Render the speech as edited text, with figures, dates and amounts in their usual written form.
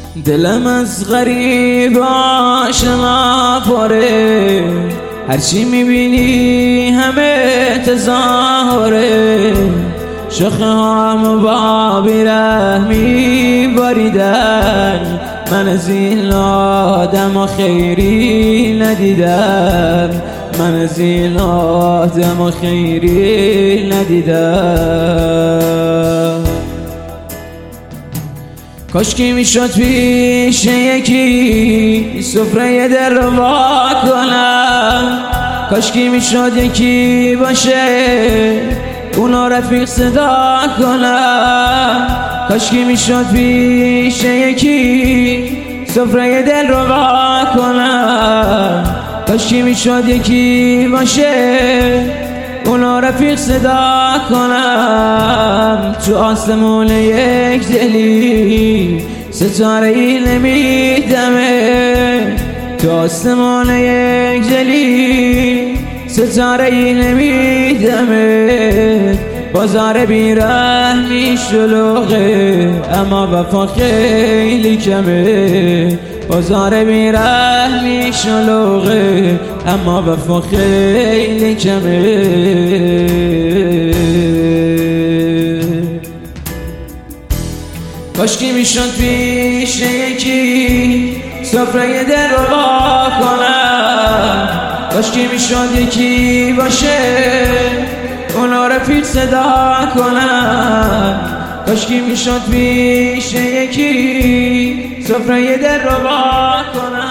دلم از غریب عاشق پاره، هرچی میبینی همه تظاهره. شاخه هم با بیرحمی باریدن، من از این آدم خیری ندیدم، من از این آدم خیری ندیدم. کاشکی میشد پیش یکی سفره دل رو وا کنم، کاشکی میشد یکی باشه اونا رفیق صدا کنم، کاشکی میشد پیش یکی سفره دل رو وا کنم، کاشکی میشد یکی باشه اونا رفیق صدا کنم. تو آسمون یک دلی ستاره ای نمیدمه، تو آسمون یک دلی ستاره ای نمیدمه. بازار بیرحمی شلوغه اما وفا خیلی کمه، بازار بیرحمی شلوغه اما وفا خیلی کمه. کاشکی میشد پیش یکی سفره دل رو وا کنم، کاشکی میشد یکی باشه اونا رفیق صدا کنم، کاشکی میشد پیش یکی سفره دل رو وا کنم.